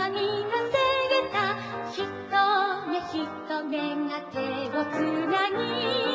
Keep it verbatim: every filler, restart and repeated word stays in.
がみなせげたひとめひとめが手をつなぎ